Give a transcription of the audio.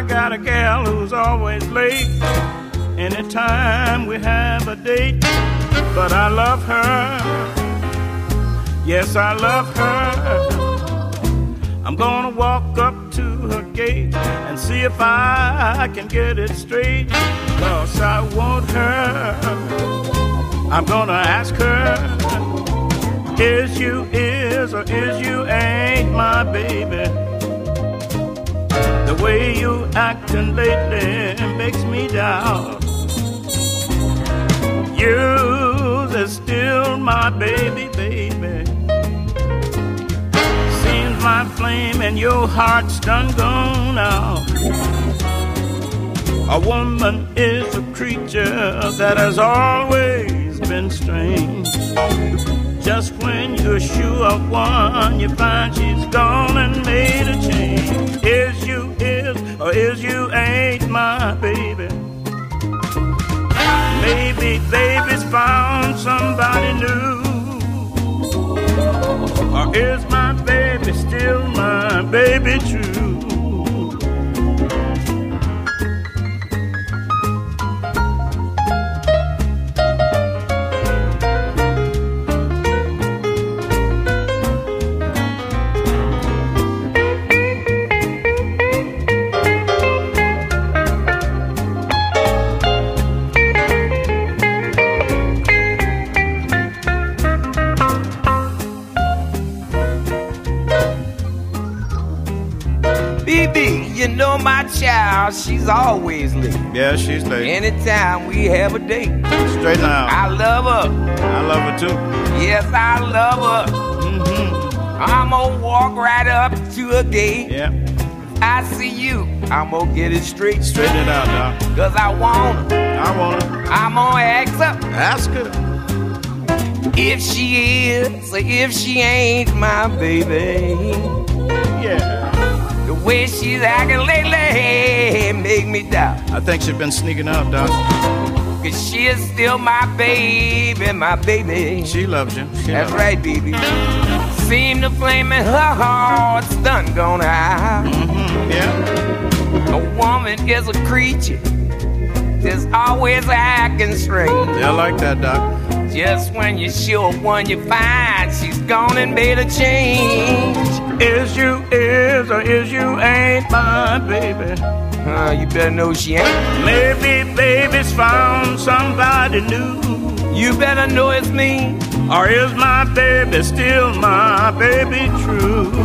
got a gal who's always late anytime we have a date. But I love her, yes, I love her. I'm gonna walk up to her gate and see if I can get it straight, 'cause I want her. I'm gonna ask her, is you is or is you ain't my baby? The way you acting lately makes me doubt you is still my baby, baby. Seems my flame and your heart's done gone out. A woman is a creature that has always been strange. Just when you're sure of one, you find she's gone and made a change. Is you is or is you ain't my baby? Maybe baby's found somebody new. Or is my baby still my baby true? You know my child, she's always late. Yeah, she's late. Anytime we have a date. Straight now. I love her. I love her too. Yes, I love her. I'm gonna walk right up to her gate. Yeah. I see you, I'm gonna get it straight. Straighten it out, Doc. 'Cause I want her. I want her. I'm gonna ask her. Ask her. If she is or if she ain't my baby. Yeah. The way she's acting lately make me doubt. I think she's been sneaking out, Doc. 'Cause she is still my baby, my baby. She loves you. That's right, baby. Seem the flame in her heart's done gone out. Yeah. A woman is a creature that's always acting strange. Yeah, I like that, Doc. Just when you're sure one you find, she's gone and made a change. Is you is or is you ain't my baby? You better know she ain't. Maybe baby's found somebody new. You better know it's me. Or is my baby still my baby true?